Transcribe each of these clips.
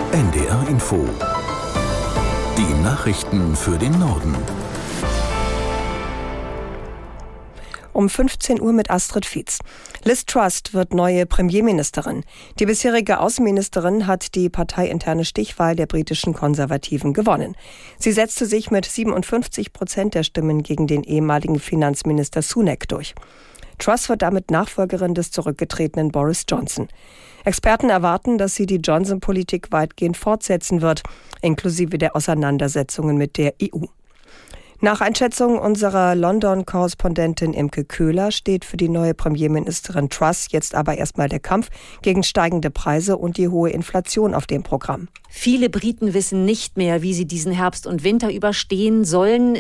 NDR Info. Die Nachrichten für den Norden. Um 15 Uhr mit Astrid Fietz. Liz Truss wird neue Premierministerin. Die bisherige Außenministerin hat die parteiinterne Stichwahl der britischen Konservativen gewonnen. Sie setzte sich mit 57% der Stimmen gegen den ehemaligen Finanzminister Sunak durch. Truss wird damit Nachfolgerin des zurückgetretenen Boris Johnson. Experten erwarten, dass sie die Johnson-Politik weitgehend fortsetzen wird, inklusive der Auseinandersetzungen mit der EU. Nach Einschätzung unserer London-Korrespondentin Imke Köhler steht für die neue Premierministerin Truss jetzt aber erstmal der Kampf gegen steigende Preise und die hohe Inflation auf dem Programm. Viele Briten wissen nicht mehr, wie sie diesen Herbst und Winter überstehen sollen.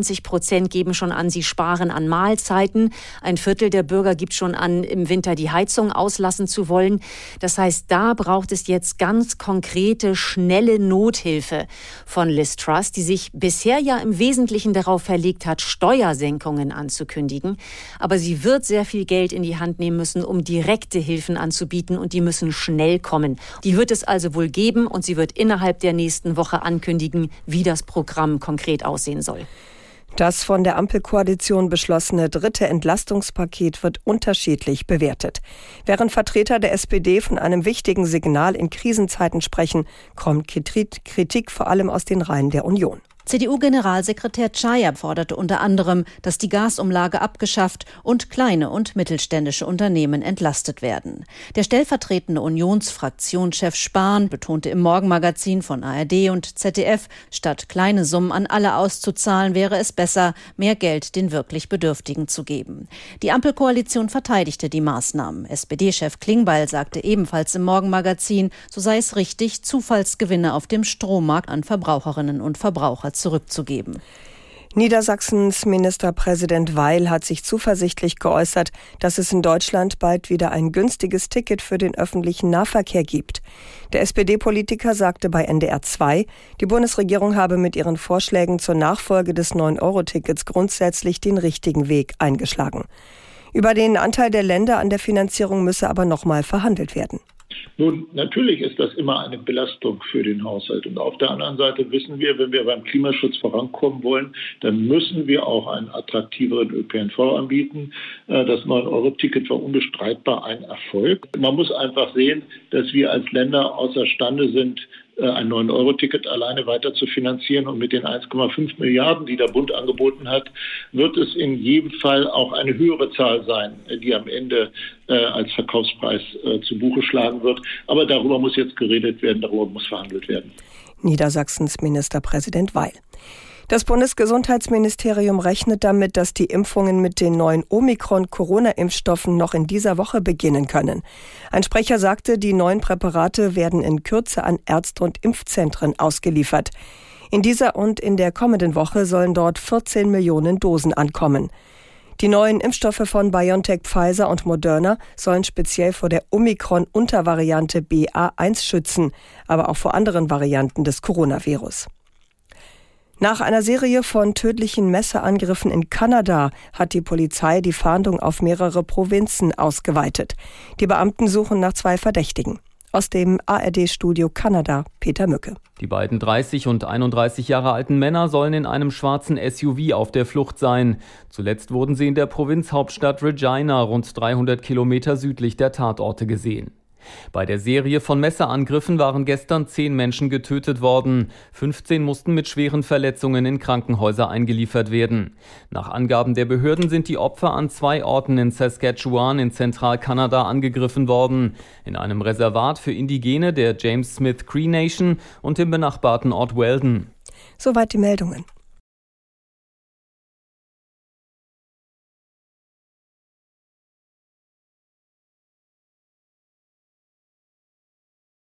20% geben schon an, sie sparen an Mahlzeiten. Ein Viertel der Bürger gibt schon an, im Winter die Heizung auslassen zu wollen. Das heißt, da braucht es jetzt ganz konkrete, schnelle Nothilfe von Liz Truss, die sich bisher ja im Wesentlichen darauf verlegt hat, Steuersenkungen anzukündigen. Aber sie wird sehr viel Geld in die Hand nehmen müssen, um direkte Hilfen anzubieten, und die müssen schnell kommen. Die wird es also wohl geben, und sie wird innerhalb der nächsten Woche ankündigen, wie das Programm konkret aussehen soll. Das von der Ampelkoalition beschlossene dritte Entlastungspaket wird unterschiedlich bewertet. Während Vertreter der SPD von einem wichtigen Signal in Krisenzeiten sprechen, kommt Kritik vor allem aus den Reihen der Union. CDU-Generalsekretär Czaja forderte unter anderem, dass die Gasumlage abgeschafft und kleine und mittelständische Unternehmen entlastet werden. Der stellvertretende Unionsfraktionschef Spahn betonte im Morgenmagazin von ARD und ZDF, statt kleine Summen an alle auszuzahlen, wäre es besser, mehr Geld den wirklich Bedürftigen zu geben. Die Ampelkoalition verteidigte die Maßnahmen. SPD-Chef Klingbeil sagte ebenfalls im Morgenmagazin, so sei es richtig, Zufallsgewinne auf dem Strommarkt an Verbraucherinnen und Verbraucher zurückzugeben. Niedersachsens Ministerpräsident Weil hat sich zuversichtlich geäußert, dass es in Deutschland bald wieder ein günstiges Ticket für den öffentlichen Nahverkehr gibt. Der SPD-Politiker sagte bei NDR 2, die Bundesregierung habe mit ihren Vorschlägen zur Nachfolge des 9-Euro-Tickets grundsätzlich den richtigen Weg eingeschlagen. Über den Anteil der Länder an der Finanzierung müsse aber nochmal verhandelt werden. Nun, natürlich ist das immer eine Belastung für den Haushalt. Und auf der anderen Seite wissen wir, wenn wir beim Klimaschutz vorankommen wollen, dann müssen wir auch einen attraktiveren ÖPNV anbieten. Das 9-Euro-Ticket war unbestreitbar ein Erfolg. Man muss einfach sehen, dass wir als Länder außerstande sind, ein 9-Euro-Ticket alleine weiter zu finanzieren. Und mit den 1,5 Milliarden, die der Bund angeboten hat, wird es in jedem Fall auch eine höhere Zahl sein, die am Ende als Verkaufspreis zu Buche schlagen wird. Aber darüber muss jetzt geredet werden, darüber muss verhandelt werden. Niedersachsens Ministerpräsident Weil. Das Bundesgesundheitsministerium rechnet damit, dass die Impfungen mit den neuen Omikron-Corona-Impfstoffen noch in dieser Woche beginnen können. Ein Sprecher sagte, die neuen Präparate werden in Kürze an Ärzte und Impfzentren ausgeliefert. In dieser und in der kommenden Woche sollen dort 14 Millionen Dosen ankommen. Die neuen Impfstoffe von BioNTech, Pfizer und Moderna sollen speziell vor der Omikron-Untervariante BA1 schützen, aber auch vor anderen Varianten des Coronavirus. Nach einer Serie von tödlichen Messerangriffen in Kanada hat die Polizei die Fahndung auf mehrere Provinzen ausgeweitet. Die Beamten suchen nach 2 Verdächtigen. Aus dem ARD-Studio Kanada, Peter Mücke. Die beiden 30 und 31 Jahre alten Männer sollen in einem schwarzen SUV auf der Flucht sein. Zuletzt wurden sie in der Provinzhauptstadt Regina, rund 300 Kilometer südlich der Tatorte, gesehen. Bei der Serie von Messerangriffen waren gestern 10 Menschen getötet worden. 15 mussten mit schweren Verletzungen in Krankenhäuser eingeliefert werden. Nach Angaben der Behörden sind die Opfer an 2 Orten in Saskatchewan in Zentralkanada angegriffen worden. In einem Reservat für Indigene der James Smith Cree Nation und im benachbarten Ort Weldon. Soweit die Meldungen.